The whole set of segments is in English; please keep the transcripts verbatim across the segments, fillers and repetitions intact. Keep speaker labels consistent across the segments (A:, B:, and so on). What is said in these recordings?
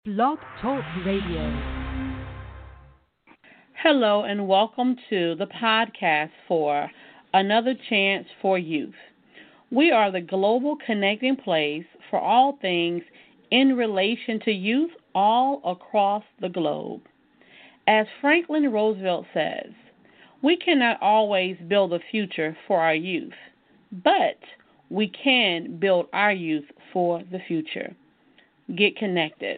A: Blog Talk Radio.
B: Hello, and welcome to the podcast for Another Chance for Youth. We are the global connecting place for all things in relation to youth all across the globe. As Franklin Roosevelt says, we cannot always build a future for our youth, but we can build our youth for the future. Get connected.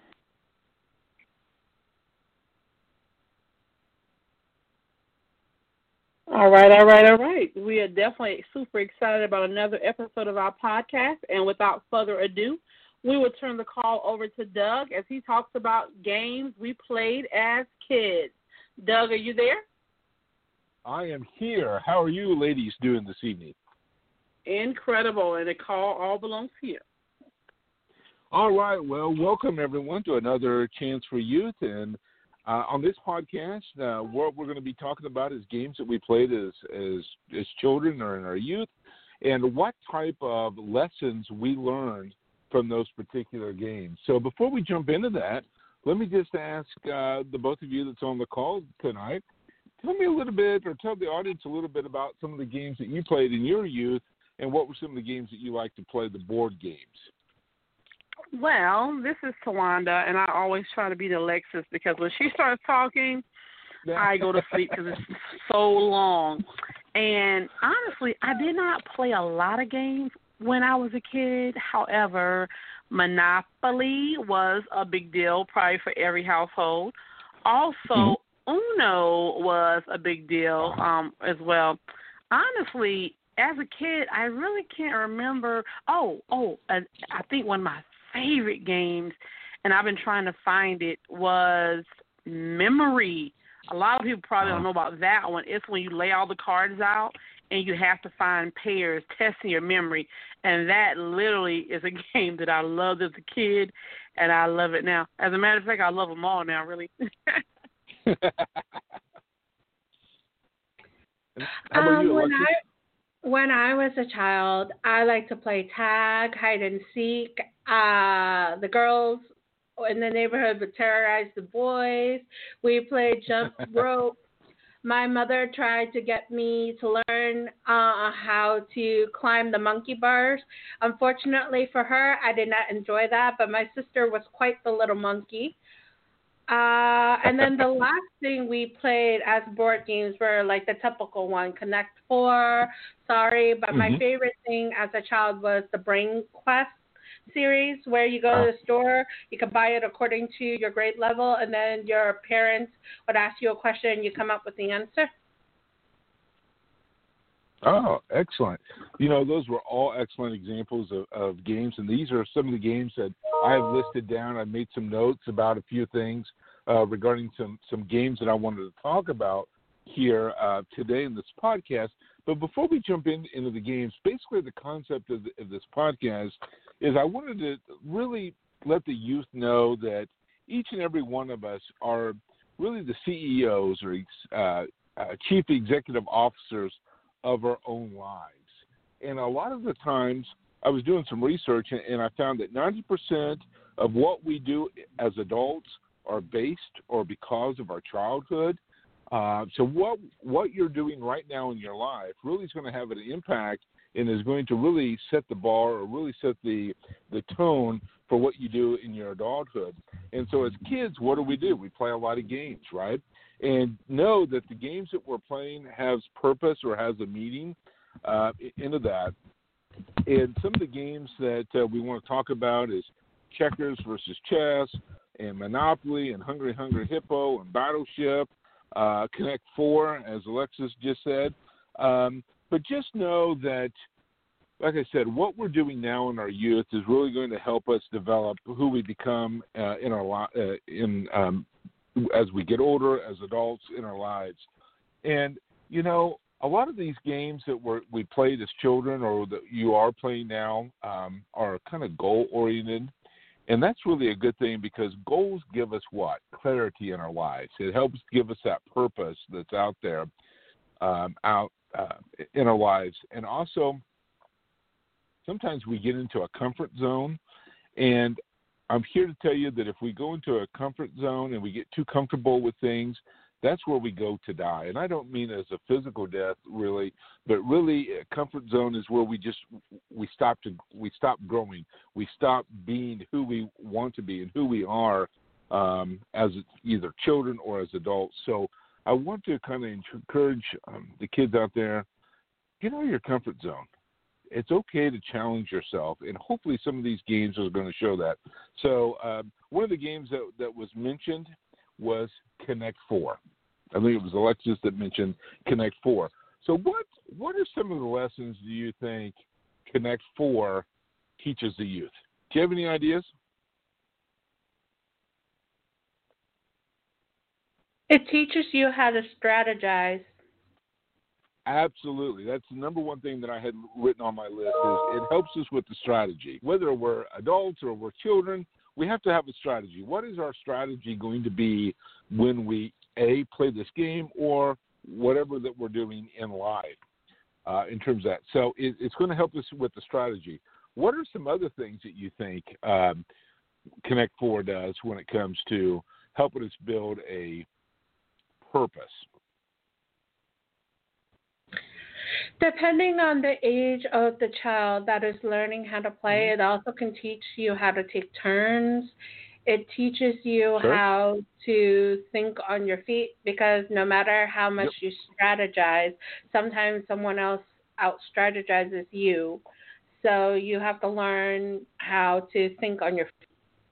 B: All right, all right, all right. We are definitely super excited about another episode of our podcast. And without further ado, we will turn the call over to Doug as he talks about games we played as kids. Doug, are you there?
C: I am here. How are you ladies doing this evening?
B: Incredible, and the call all belongs to you.
C: All right. Well, welcome everyone to another Chance for Youth. And uh, on this podcast, uh, what we're going to be talking about is games that we played as, as as children or in our youth, and what type of lessons we learned from those particular games. So before we jump into that, let me just ask uh, the both of you that's on the call tonight, tell me a little bit, or tell the audience a little bit about some of the games that you played in your youth, and what were some of the games that you like to play, the board games.
B: Well, this is Tawanda, and I always try to be the Alexis because when she starts talking, I go to sleep because it's so long. And honestly, I did not play a lot of games when I was a kid. However, Monopoly was a big deal, probably for every household. Also, mm-hmm. Uno was a big deal um, as well. Honestly, as a kid, I really can't remember. Oh, oh, uh, I think one of my favorite games, and I've been trying to find it, was Memory. A lot of people probably don't know about that one. It's when you lay all the cards out and you have to find pairs, testing your memory. And that literally is a game that I loved as a kid, and I love it now. As a matter of fact, I love them all now, really.
C: How about you,
D: um, when
C: Alexis?
D: I when I was a child, I liked to play tag, hide and seek. Uh, the girls in the neighborhood would terrorize the boys. We played jump rope. My mother tried to get me to learn uh, how to climb the monkey bars. Unfortunately for her, I did not enjoy that, but my sister was quite the little monkey. Uh, and then the last thing we played as board games were like the typical one, Connect Four, Sorry, but mm-hmm. my favorite thing as a child was the Brain Quest series, where you go to the store, you can buy it according to your grade level, and then your parents would ask you a question, and you come up with the answer.
C: Oh, excellent. You know, those were all excellent examples of, of games, and these are some of the games that I have listed down. I made some notes about a few things uh, regarding some, some games that I wanted to talk about here uh, today in this podcast. But before we jump in, into the games, basically the concept of, the, of this podcast is I wanted to really let the youth know that each and every one of us are really the C E Os or uh, uh, chief executive officers of our own lives. And a lot of the times I was doing some research, and I found that ninety percent of what we do as adults are based or because of our childhood. Uh, so what what you're doing right now in your life really is going to have an impact and is going to really set the bar or really set the the tone for what you do in your adulthood. And so as kids, what do we do? We play a lot of games, right? And know that the games that we're playing has purpose or has a meaning uh, into that. And some of the games that uh, we want to talk about is checkers versus chess, and Monopoly, and Hungry Hungry Hippo, and Battleship, uh, Connect Four, as Alexis just said. Um, but just know that, like I said, what we're doing now in our youth is really going to help us develop who we become uh, in our li- uh, in um, as we get older, as adults in our lives. And, you know, a lot of these games that we're, we played as children or that you are playing now um, are kind of goal-oriented. And that's really a good thing because goals give us what? Clarity in our lives. It helps give us that purpose that's out there, um, out uh, in our lives. And also, sometimes we get into a comfort zone, and I'm here to tell you that if we go into a comfort zone and we get too comfortable with things, that's where we go to die. And I don't mean as a physical death, really, but really a comfort zone is where we just we stop to we stop growing, we stop being who we want to be and who we are um, as either children or as adults. So I want to kind of encourage um, the kids out there, get out of your comfort zone. It's okay to challenge yourself, and hopefully some of these games are going to show that. So um, one of the games that, that was mentioned was Connect Four. I think it was Alexis that mentioned Connect Four. So what what are some of the lessons do you think Connect Four teaches the youth? Do you have any ideas?
D: It teaches you how to strategize.
C: Absolutely. That's the number one thing that I had written on my list is it helps us with the strategy. Whether we're adults or we're children, we have to have a strategy. What is our strategy going to be when we, A, play this game or whatever that we're doing in life uh, in terms of that? So it, it's going to help us with the strategy. What are some other things that you think um, Connect Four does when it comes to helping us build a purpose?
D: Depending on the age of the child that is learning how to play, it also can teach you how to take turns. It teaches you
C: Sure.
D: how to think on your feet, because no matter how much
C: Yep.
D: you strategize, sometimes someone else out strategizes you. So you have to learn how to think on your feet.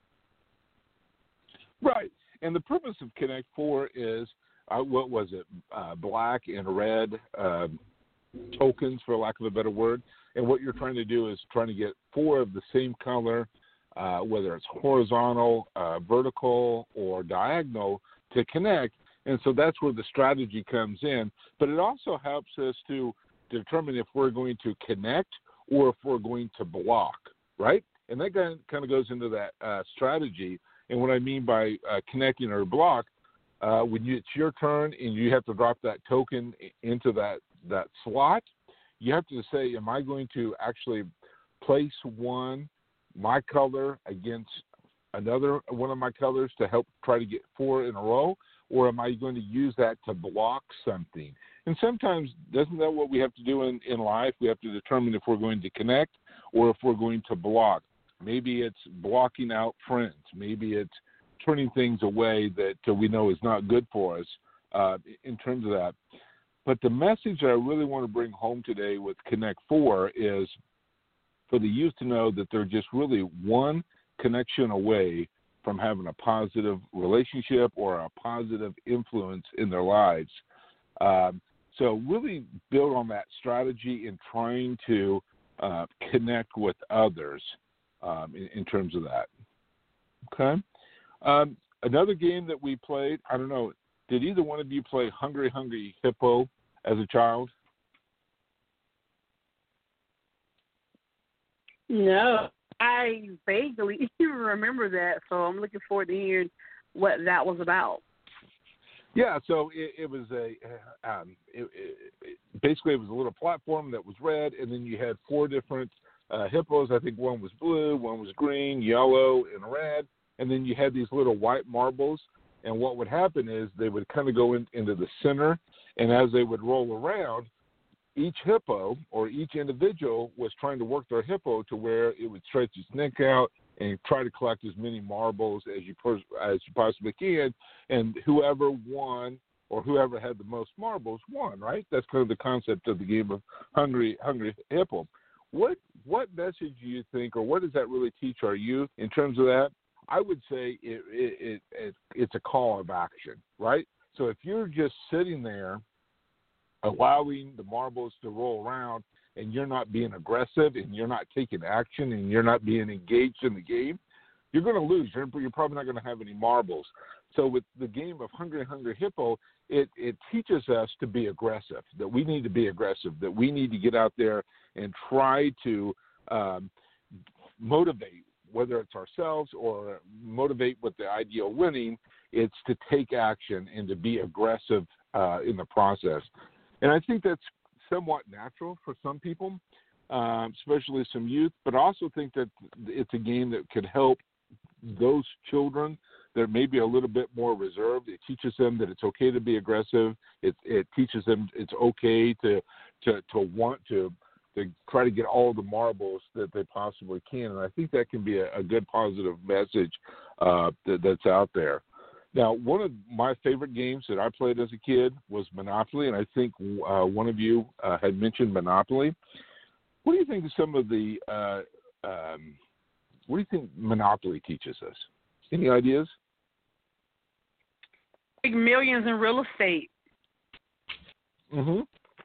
C: Right. And the purpose of Connect Four is, uh, what was it, uh, black and red uh, tokens, for lack of a better word. And what you're trying to do is trying to get four of the same color, uh, whether it's horizontal, uh, vertical, or diagonal, to connect. And so that's where the strategy comes in. But it also helps us to determine if we're going to connect or if we're going to block, right? And that kind of goes into that uh, strategy. And what I mean by uh, connecting or block, uh, when you, it's your turn and you have to drop that token into that, that slot, you have to say, am I going to actually place one, my color, against another one of my colors to help try to get four in a row, or am I going to use that to block something? And sometimes, doesn't that what we have to do in, in life? We have to determine if we're going to connect or if we're going to block. Maybe it's blocking out friends. Maybe it's turning things away that uh, we know is not good for us uh, in terms of that. But the message that I really want to bring home today with Connect Four is for the youth to know that they're just really one connection away from having a positive relationship or a positive influence in their lives. Um, so really build on that strategy in trying to uh, connect with others um, in, in terms of that. Okay. Um, another game that we played, I don't know, did either one of you play Hungry Hungry Hippo as a child?
B: No, I vaguely remember that, so I'm looking forward to hearing what that was about.
C: Yeah, so it, it was a um, it, it, basically it was a little platform that was red, and then you had four different uh, hippos. I think one was blue, one was green, yellow, and red, and then you had these little white marbles. And what would happen is they would kind of go in, into the center, and as they would roll around, each hippo or each individual was trying to work their hippo to where it would stretch its neck out and try to collect as many marbles as you pers- as you possibly can, and whoever won or whoever had the most marbles won, right? That's kind of the concept of the game of Hungry Hungry Hippo. What what message do you think, or what does that really teach our youth in terms of that? I would say it, it, it, it it's a call of action, right? So if you're just sitting there allowing the marbles to roll around and you're not being aggressive and you're not taking action and you're not being engaged in the game, you're going to lose. You're, you're probably not going to have any marbles. So with the game of Hungry Hungry Hippo, it, it teaches us to be aggressive, that we need to be aggressive, that we need to get out there and try to um, motivate, whether it's ourselves or motivate with the idea of winning. It's to take action and to be aggressive uh, in the process. And I think that's somewhat natural for some people, um, especially some youth, but I also think that it's a game that could help those children that may be a little bit more reserved. It teaches them that it's okay to be aggressive. It it teaches them it's okay to to to want to to try to get all the marbles that they possibly can. And I think that can be a, a good positive message uh, that, that's out there. Now, one of my favorite games that I played as a kid was Monopoly, and I think uh, one of you uh, had mentioned Monopoly. What do you think of some of the uh, um, what do you think Monopoly teaches us? Any ideas?
B: Make millions in real estate.
C: Mm-hmm.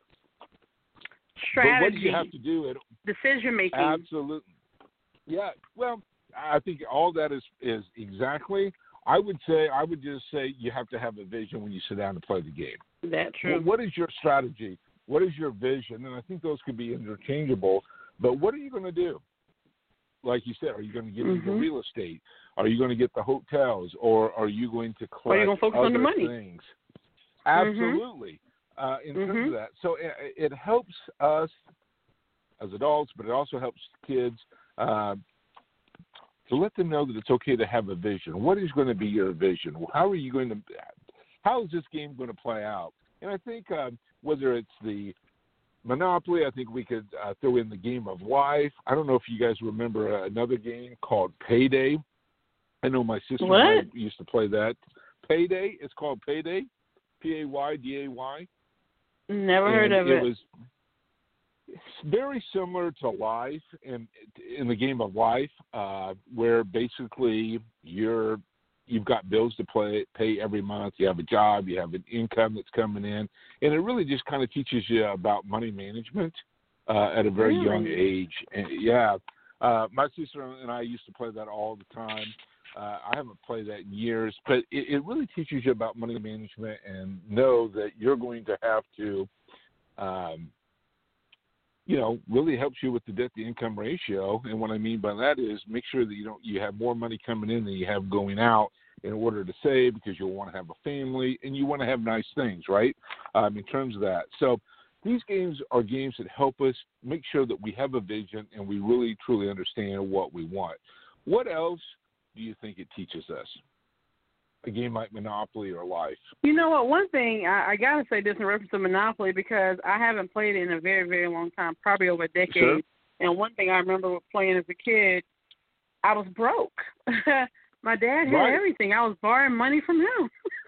B: Strategy.
C: But what do you have to do? At,
B: decision making.
C: Absolutely. Yeah. Well, I think all that is is exactly. I would say I would just say you have to have a vision when you sit down to play the game.
B: That's true.
C: Well, what is your strategy? What is your vision? And I think those could be interchangeable. But what are you going to do? Like you said, are you going to get
B: mm-hmm.
C: into real estate? Are you going to get the hotels, or are you going to collect
B: are you going to focus
C: other
B: on the money?
C: things? Absolutely. Mm-hmm. Uh, in
B: mm-hmm.
C: terms of that, so it, it helps us as adults, but it also helps kids uh, to let them know that it's okay to have a vision. What is going to be your vision? How are you going to? How is this game going to play out? And I think uh, whether it's the Monopoly, I think we could uh, throw in the game of life. I don't know if you guys remember uh, another game called Payday. I know my sister
B: what?
C: and I used to play that. Payday. It's called Payday. P A Y D A Y.
B: Never
C: and
B: heard of
C: it.
B: it.
C: It was very similar to life in in the game of life, uh, where basically you're you've got bills to play, pay every month. You have a job, you have an income that's coming in, and it really just kind of teaches you about money management uh, at a very
B: really?
C: young age. And yeah, uh, my sister and I used to play that all the time. Uh, I haven't played that in years, but it, it really teaches you about money management and know that you're going to have to, um, you know, really helps you with the debt to income ratio. And what I mean by that is make sure that you don't you have more money coming in than you have going out in order to save, because you'll want to have a family and you want to have nice things, right? Um, in terms of that. So these games are games that help us make sure that we have a vision and we really truly understand what we want. What else do you think it teaches us? A game like Monopoly or life?
B: You know what? One thing, I, I got to say this in reference to Monopoly, because I haven't played it in a very, very long time, probably over a decade.
C: Sure.
B: And one thing I remember playing as a kid, I was broke. My dad had
C: right.
B: everything. I was borrowing money from him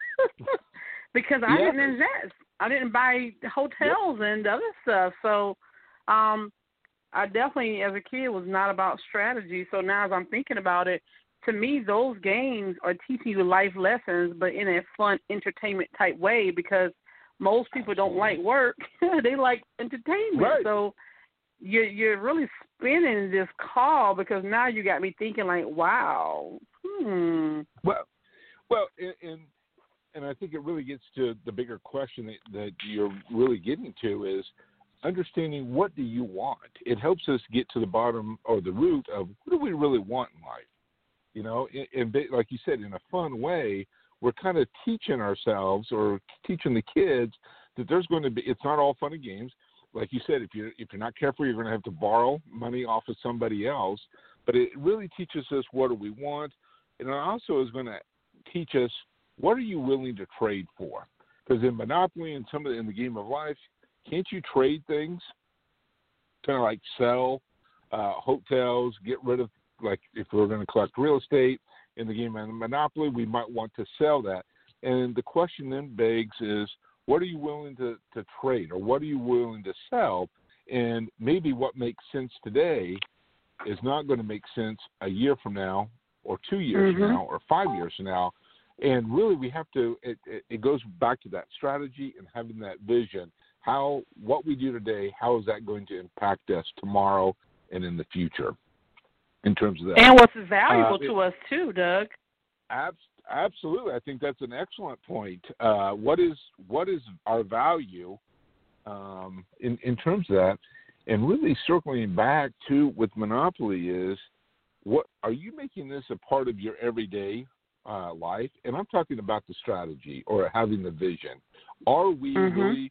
B: because I
C: yeah.
B: didn't invest. I didn't buy hotels yep. and other stuff. So um, I definitely, as a kid, was not about strategy. So now as I'm thinking about it, to me, those games are teaching you life lessons, but in a fun entertainment type way, because most people don't like work. They like entertainment.
C: Right.
B: So you're, you're really spinning this call, because now you got me thinking like, wow. Hmm.
C: Well, well, and, and and I think it really gets to the bigger question that, that you're really getting to is understanding what do you want. It helps us get to the bottom or the root of what do we really want in life. You know, and, and like you said, in a fun way, we're kind of teaching ourselves or teaching the kids that there's going to be, it's not all fun and games. Like you said, if you're, if you're not careful, you're going to have to borrow money off of somebody else. But it really teaches us what do we want. And it also is going to teach us what are you willing to trade for. Because in Monopoly and some of the, in the game of life, can't you trade things? Kind of like sell uh, hotels, get rid of, like if we're going to collect real estate in the game of Monopoly, we might want to sell that. And the question then begs is, what are you willing to, to trade, or what are you willing to sell? And maybe what makes sense today is not going to make sense a year from now or two years
B: mm-hmm.
C: from now or five years from now. And really we have to, it, it, it goes back to that strategy and having that vision. How, what we do today, how is that going to impact us tomorrow and in the future? In terms of that.
B: And what's valuable
C: uh,
B: to us too, Doug.
C: Ab- absolutely. I think that's an excellent point. Uh, what is what is our value um, in, in terms of that? And really circling back to with Monopoly is, what are you making this a part of your everyday uh, life? And I'm talking about the strategy or having the vision. Are we
B: mm-hmm.
C: really,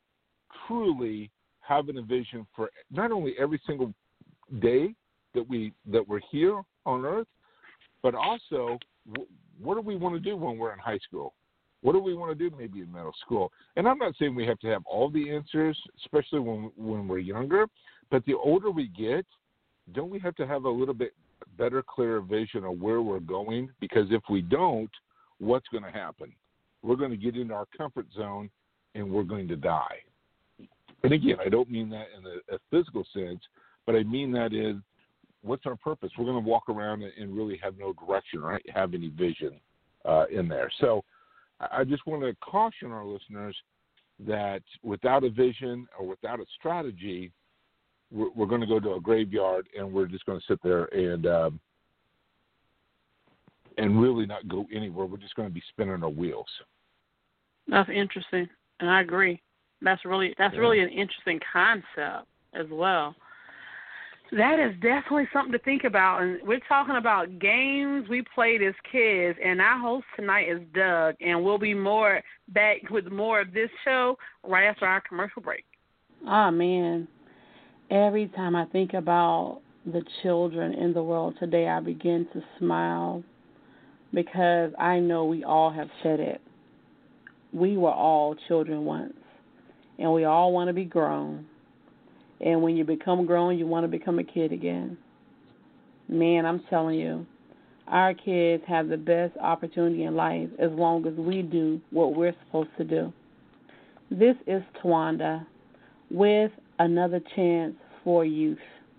C: truly having a vision for not only every single day that we that we're here on Earth, but also wh- what do we want to do when we're in high school? What do we want to do maybe in middle school? And I'm not saying we have to have all the answers, especially when when we're younger, but the older we get, don't we have to have a little bit better, clearer vision of where we're going? Because if we don't, what's going to happen? We're going to get into our comfort zone and we're going to die. And again, I don't mean that in a, a physical sense, but I mean that in what's our purpose? We're going to walk around and really have no direction, right? Have any vision uh, in there. So I just want to caution our listeners that without a vision or without a strategy, we're, we're going to go to a graveyard and we're just going to sit there and um, and really not go anywhere. We're just going to be spinning our wheels.
B: That's interesting, and I agree. That's really that's yeah. really an interesting concept as well. That is definitely something to think about. And we're talking about games we played as kids. And our host tonight is Doug. And we'll be more back with more of this show right after our commercial break.
E: Oh, man. Every time I think about the children in the world today, I begin to smile because I know we all have said it. We were all children once, and we all want to be grown. And when you become grown, you want to become a kid again. Man, I'm telling you, our kids have the best opportunity in life as long as we do what we're supposed to do. This is Tawanda with another chance for youth.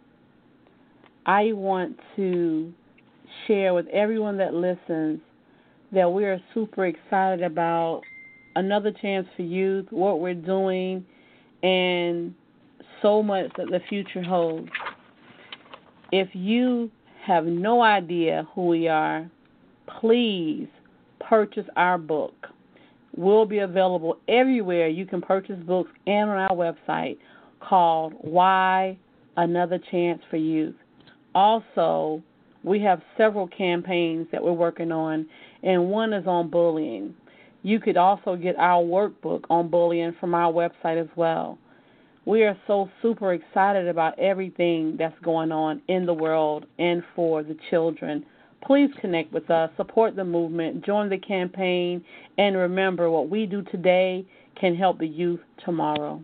E: I want to share with everyone that listens that we are super excited about another chance for youth, what we're doing, and so much that the future holds. If you have no idea who we are, please purchase our book. We'll be available everywhere you can purchase books and on our website called Why Another Chance for Youth. Also, we have several campaigns that we're working on, and one is on bullying. You could also get our workbook on bullying from our website as well. We are so super excited about everything that's going on in the world and for the children. Please connect with us, support the movement, join the campaign, and remember what we do today can help the youth tomorrow.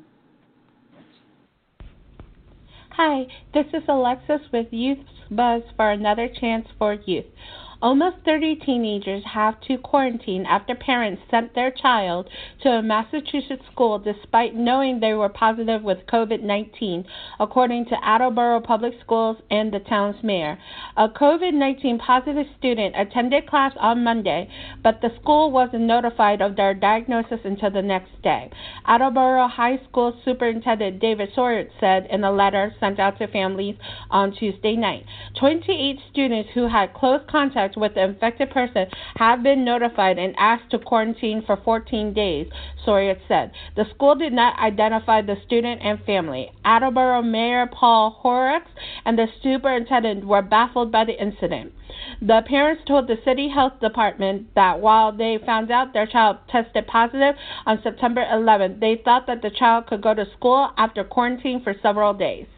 F: Hi, this is Alexis with Youth Buzz for Another Chance for Youth. Almost thirty teenagers have to quarantine after parents sent their child to a Massachusetts school despite knowing they were positive with covid nineteen, according to Attleboro Public Schools and the town's mayor. A covid nineteen positive student attended class on Monday, but the school wasn't notified of their diagnosis until the next day. Attleboro High School Superintendent David Sawyer said in a letter sent out to families on Tuesday night. twenty-eight students who had close contact with the infected person have been notified and asked to quarantine for fourteen days, Sawyer said. The school did not identify the student and family. Attleboro Mayor Paul Horrocks and the superintendent were baffled by the incident. The parents told the city health department that while they found out their child tested positive on September eleventh, they thought that the child could go to school after quarantine for several days.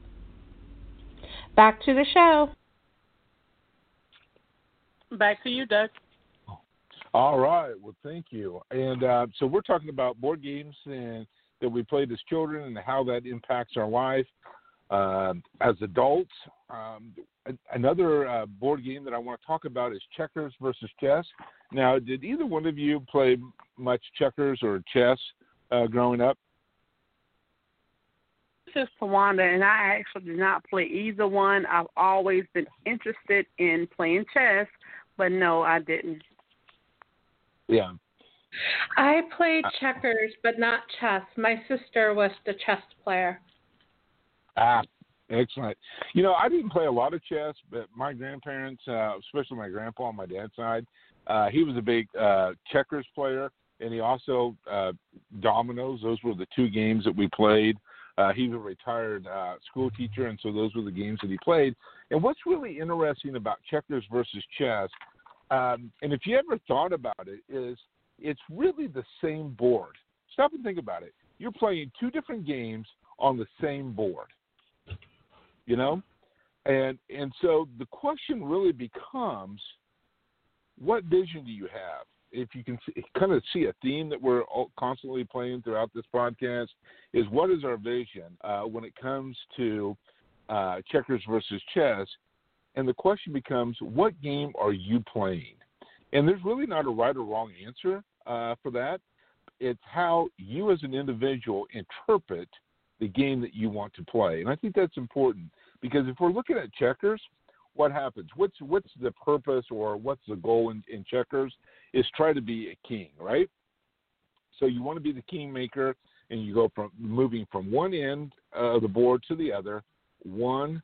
F: Back to the show.
B: Back to you, Doug.
C: All right. Well, thank you. And uh, so we're talking about board games and that we played as children and how that impacts our life uh, as adults. Um, another uh, board game that I want to talk about is checkers versus chess. Now, did either one of you play much checkers or chess uh, growing up?
B: This is Tawanda, and I actually did not play either one. I've always been interested in playing chess, but no, I didn't.
C: Yeah.
D: I played checkers, but not chess. My sister was the chess player.
C: Ah, excellent. You know, I didn't play a lot of chess, but my grandparents, uh, especially my grandpa on my dad's side, uh, he was a big uh, checkers player, and he also uh, dominoes. Those were the two games that we played. Uh, he was a retired uh, school teacher, and so those were the games that he played. And what's really interesting about checkers versus chess, um, and if you ever thought about it, is it's really the same board. Stop and think about it. You're playing two different games on the same board, you know? And and so the question really becomes, what vision do you have? If you can see, kind of see a theme that we're all constantly playing throughout this podcast, is what is our vision uh, when it comes to uh, checkers versus chess? And the question becomes, what game are you playing? And there's really not a right or wrong answer uh, for that. It's how you as an individual interpret the game that you want to play. And I think that's important, because if we're looking at checkers, what happens? What's what's the purpose, or what's the goal in, in checkers? Is try to be a king, right? So you want to be the kingmaker, and you go from moving from one end of the board to the other, one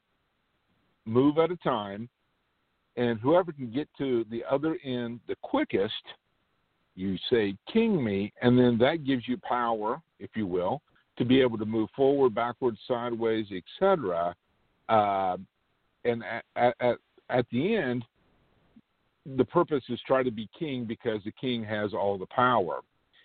C: move at a time, and whoever can get to the other end the quickest, you say, king me, and then that gives you power, if you will, to be able to move forward, backwards, sideways, et cetera. Uh, and at, at, at the end, the purpose is try to be king, because the king has all the power.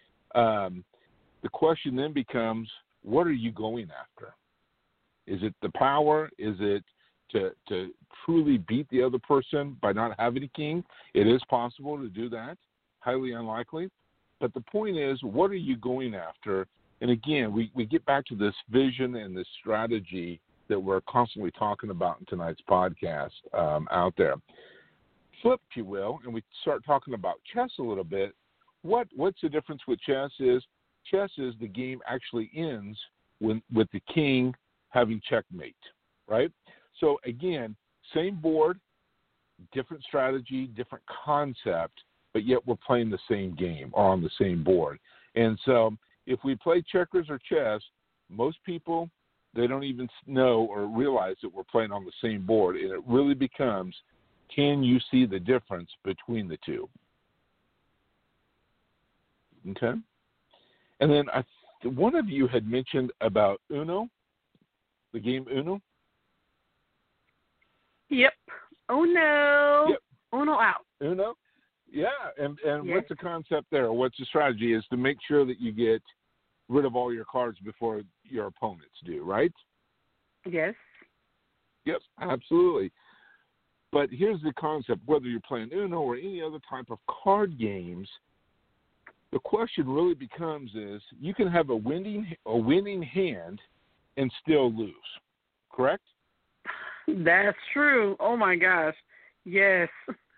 C: Um, the question then becomes, what are you going after? Is it the power? Is it to to truly beat the other person by not having a king? It is possible to do that. Highly unlikely. But the point is, what are you going after? And again, we, we get back to this vision and this strategy that we're constantly talking about in tonight's podcast um, out there. Flip, if you will, and we start talking about chess a little bit. What What's the difference with chess is, chess is the game actually ends when, with the king having checkmate, right? So again, same board, different strategy, different concept, but yet we're playing the same game or on the same board. And so if we play checkers or chess, most people, they don't even know or realize that we're playing on the same board. And it really becomes, can you see the difference between the two? Okay. And then I, one of you had mentioned about Uno, the game Uno.
B: Yep. Uno.
C: Yep.
B: Uno out.
C: Uno. Yeah. And, and
B: yes.
C: What's the concept there? What's the strategy is to make sure that you get rid of all your cards before your opponents do, right?
B: Yes.
C: Yep, absolutely. But here's the concept, whether you're playing Uno or any other type of card games, the question really becomes is, you can have a winning a winning hand and still lose, correct?
B: That's true. Oh, my gosh. Yes.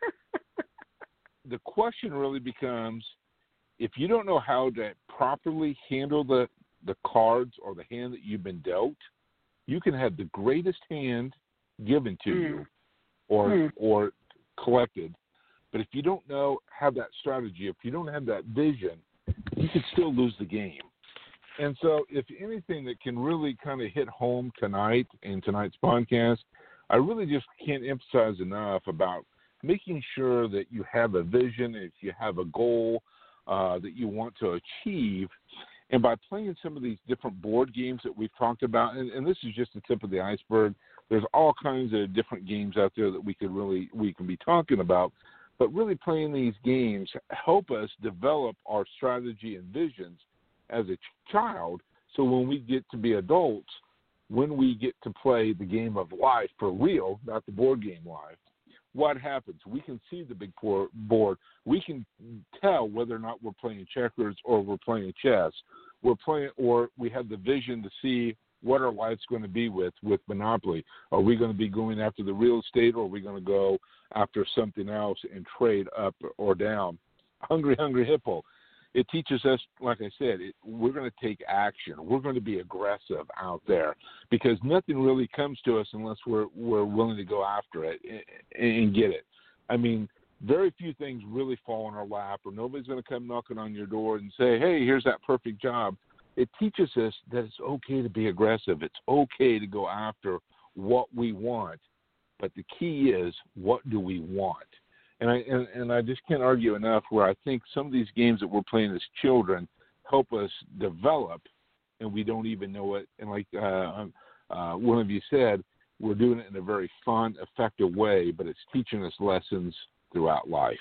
C: The question really becomes, if you don't know how to properly handle the, the cards or the hand that you've been dealt, you can have the greatest hand given to mm. you or mm. or collected. But if you don't know, have that strategy, if you don't have that vision, you can still lose the game. And so if anything that can really kind of hit home tonight in tonight's podcast, I really just can't emphasize enough about making sure that you have a vision, if you have a goal uh, that you want to achieve. And by playing some of these different board games that we've talked about, and, and this is just the tip of the iceberg, there's all kinds of different games out there that we could really we can be talking about. But really playing these games help us develop our strategy and visions as a child, so when we get to be adults, when we get to play the game of life for real, not the board game life, what happens? We can see the big board. We can tell whether or not we're playing checkers or we're playing chess. We're playing, or we have the vision to see what our life's going to be with, with Monopoly. Are we going to be going after the real estate, or are we going to go after something else and trade up or down? Hungry, hungry hippo. It teaches us, like I said, it, we're going to take action. We're going to be aggressive out there, because nothing really comes to us unless we're we're willing to go after it and, and get it. I mean, very few things really fall in our lap, or nobody's going to come knocking on your door and say, hey, here's that perfect job. It teaches us that it's okay to be aggressive. It's okay to go after what we want. But the key is, what do we want? And I and, and I just can't argue enough where I think some of these games that we're playing as children help us develop, and we don't even know it. And like uh, uh, one of you said, we're doing it in a very fun, effective way, but it's teaching us lessons throughout life.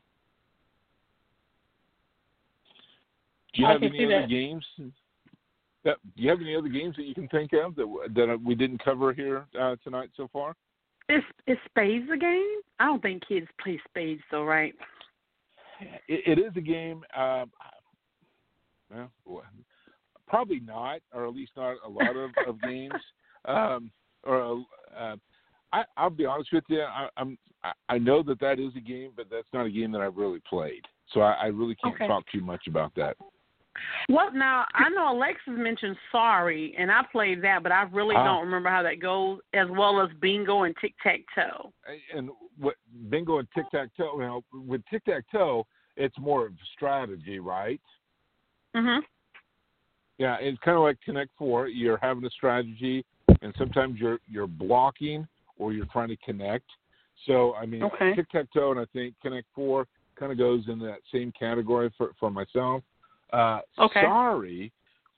C: Do you
F: I
C: have any other
F: that.
C: games? That, do you have any other games that you can think of that that we didn't cover here uh, tonight so far?
B: Is is spades a game? I don't think kids play spades, though, right?
C: It, it is a game. Um, well, probably not, or at least not a lot of, of games. Um, or uh, I, I'll be honest with you. I, I'm I know that that is a game, but that's not a game that I've really played. So I, I really can't
B: okay.
C: talk too much about that.
B: Well, now, I know Alexis mentioned Sorry, and I played that, but I really ah. don't remember how that goes, as well as Bingo and Tic-Tac-Toe.
C: And what Bingo and Tic-Tac-Toe, you know, with Tic-Tac-Toe, it's more of strategy, right?
B: Mm-hmm.
C: Yeah, it's kind of like Connect Four. You're having a strategy, and sometimes you're you're blocking or you're trying to connect. So, I mean,
B: okay.
C: Tic-Tac-Toe and I think Connect Four kind of goes in that same category for, for myself. Uh,
B: okay.
C: Sorry,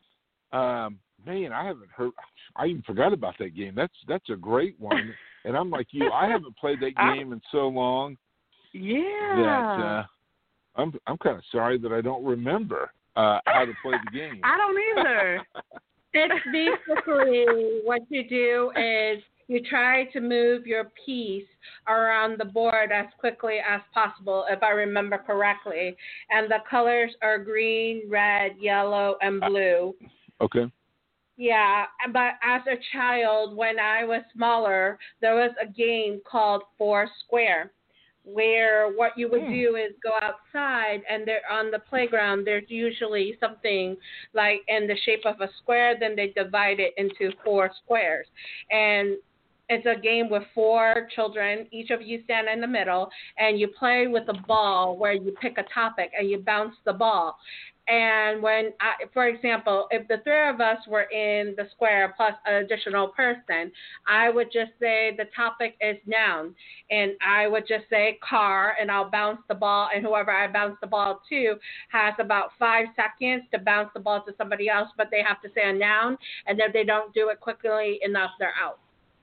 C: um, man, I haven't heard. I even forgot about that game. That's that's a great one. And I'm like you, I haven't played that game in so long.
B: Yeah.
C: That uh, I'm I'm kind of sorry that I don't remember uh, how to play the game.
B: I don't either.
D: It's basically what you do is you try to move your piece around the board as quickly as possible, if I remember correctly. And the colors are green, red, yellow, and blue.
C: Okay.
D: Yeah, but as a child, when I was smaller, there was a game called Four Square, where what you would do is go outside, and there on the playground, there's usually something like in the shape of a square, then they divide it into four squares. And it's a game with four children. Each of you stand in the middle, and you play with a ball where you pick a topic and you bounce the ball. And when, I, for example, if the three of us were in the square plus an additional person, I would just say the topic is noun. And I would just say car, and I'll bounce the ball. And whoever I bounce the ball to has about five seconds to bounce the ball to somebody else, but they have to say a noun. And if they don't do it quickly enough, they're out.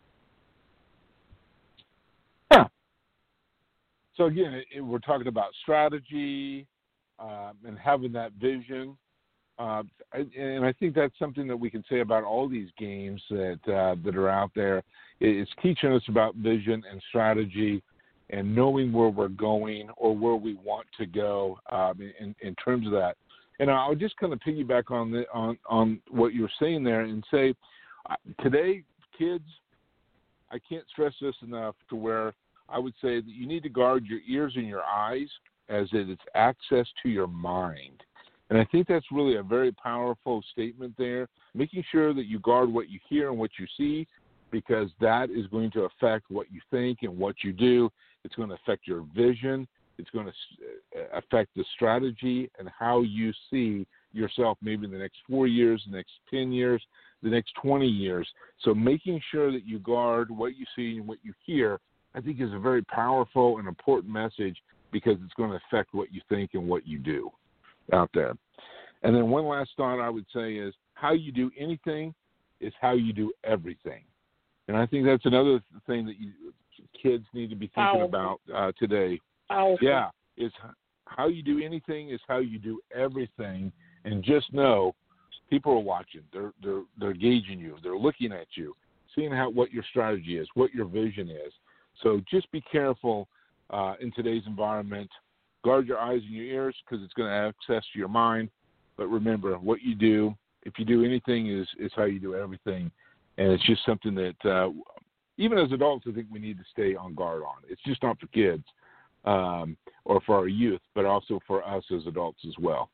C: So, again, it, it, we're talking about strategy um, and having that vision. Uh, and I think that's something that we can say about all these games that uh, that are out there. It's teaching us about vision and strategy and knowing where we're going or where we want to go um, in, in terms of that. And I'll just kind of piggyback on, the, on, on what you were saying there and say, uh, today, kids, I can't stress this enough to where I would say that you need to guard your ears and your eyes as it's access to your mind. And I think that's really a very powerful statement there, making sure that you guard what you hear and what you see, because that is going to affect what you think and what you do. It's going to affect your vision. It's going to affect the strategy and how you see yourself maybe in the next four years, the next ten years, the next twenty years. So making sure that you guard what you see and what you hear, I think, is a very powerful and important message, because it's going to affect what you think and what you do out there. And then one last thought I would say is how you do anything is how you do everything. And I think that's another thing that you, kids need to be thinking
B: Powerful.
C: about uh, today.
B: Powerful.
C: Yeah, is how you do anything is how you do everything. And just know people are watching. They're they're they're gauging you. They're looking at you, seeing how what your strategy is, what your vision is. So just be careful uh, in today's environment. Guard your eyes and your ears, because it's going to have access to your mind. But remember, what you do, if you do anything, is, is how you do everything. And it's just something that, uh, even as adults, I think we need to stay on guard on. It's just not for kids um, or for our youth, but also for us as adults as well.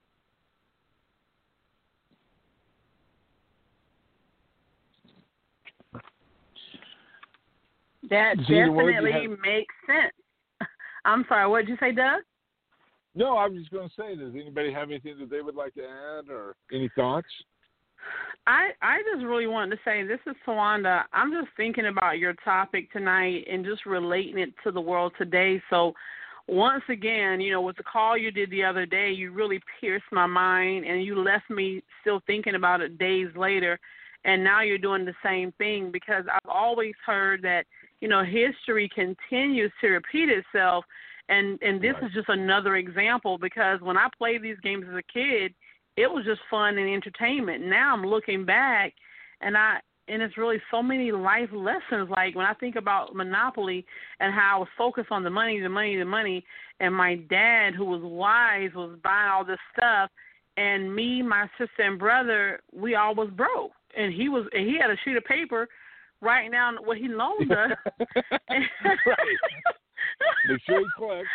B: That definitely makes sense. I'm sorry, what did you say, Doug?
C: No, I was just going to say, does anybody have anything that they would like to add or any thoughts?
B: I, I just really wanted to say, this is Tawanda. I'm just thinking about your topic tonight and just relating it to the world today. So once again, you know, with the call you did the other day, you really pierced my mind, and you left me still thinking about it days later. And now you're doing the same thing, because I've always heard that, you know, history continues to repeat itself. And, and this
C: right.
B: is just another example, because when I played these games as a kid, it was just fun and entertainment. Now I'm looking back, and I and it's really so many life lessons. Like when I think about Monopoly and how I was focused on the money, the money, the money, and my dad, who was wise, was buying all this stuff, and me, my sister, and brother, we all was broke, and he was and he had a sheet of paper writing down what he loaned us.
C: Right. Make sure he collects.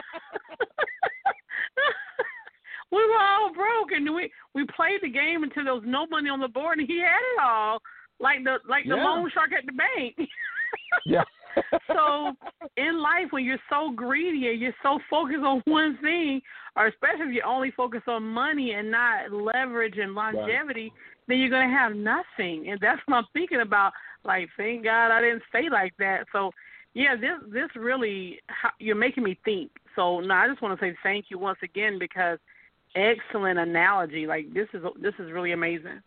B: We were all broke, and we we played the game until there was no money on the board, and he had it all. Like the like
C: yeah.
B: the loan shark at the bank.
C: Yeah.
B: So in life, when you're so greedy and you're so focused on one thing, or especially if you only focus on money and not leverage and longevity, right. then you're going to have nothing. And that's what I'm thinking about. Like, thank God I didn't stay like that. So, yeah, this this really, you're making me think. So, no, I just want to say thank you once again because excellent analogy. Like, this is this is really amazing.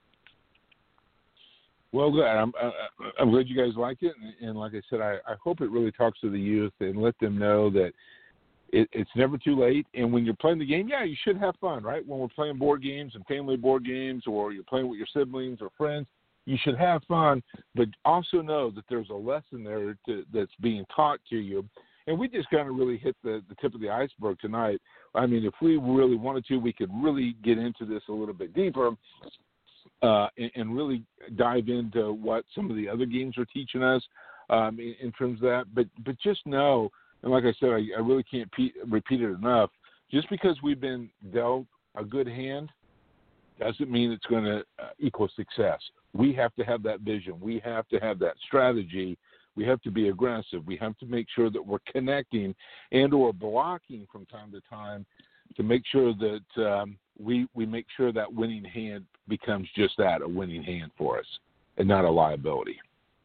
C: Well, good. I'm, I'm glad you guys like it. And, and like I said, I, I hope it really talks to the youth and let them know that it, it's never too late. And when you're playing the game, yeah, you should have fun, right? When we're playing board games and family board games, or you're playing with your siblings or friends, you should have fun. But also know that there's a lesson there to, that's being taught to you. And we just kind of really hit the, the tip of the iceberg tonight. I mean, if we really wanted to, we could really get into this a little bit deeper. Uh, and, and really dive into what some of the other games are teaching us um, in, in terms of that. But but just know, and like I said, I, I really can't pe- repeat it enough, just because we've been dealt a good hand doesn't mean it's going to uh, equal success. We have to have that vision. We have to have that strategy. We have to be aggressive. We have to make sure that we're connecting and or blocking from time to time to make sure that um, we we make sure that winning hand becomes just that, a winning hand for us, and not a liability.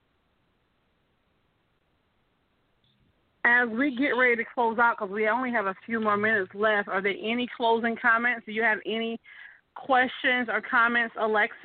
B: As we get ready to close out, because we only have a few more minutes left, are there any closing comments? Do you have any questions or comments, Alexis?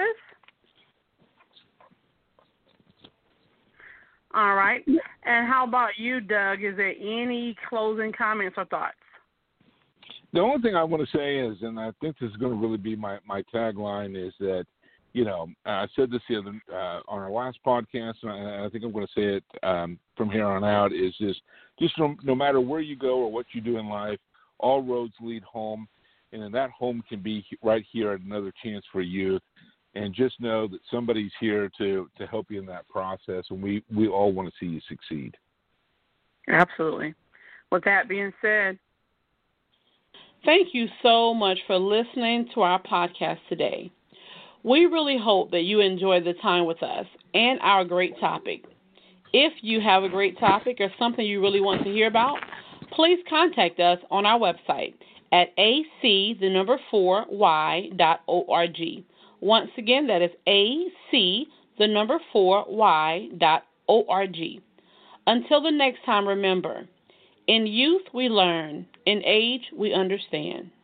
B: All right. And how about you, Doug? Is there any closing comments or thoughts?
C: The only thing I want to say is, and I think this is going to really be my, my tagline, is that, you know, I said this the other uh, on our last podcast, and I, I think I'm going to say it um, from here on out, is just, just no, no matter where you go or what you do in life, all roads lead home, and then that home can be right here at Another Chance for Youth. And just know that somebody's here to, to help you in that process, and we, we all want to see you succeed.
B: Absolutely. With that being said,
E: thank you so much for listening to our podcast today. We really hope that you enjoyed the time with us and our great topic. If you have a great topic or something you really want to hear about, please contact us on our website at a c the number four y dot org. Once again, that is a c the number four y dot org. Until the next time, remember, in youth we learn, in age we understand.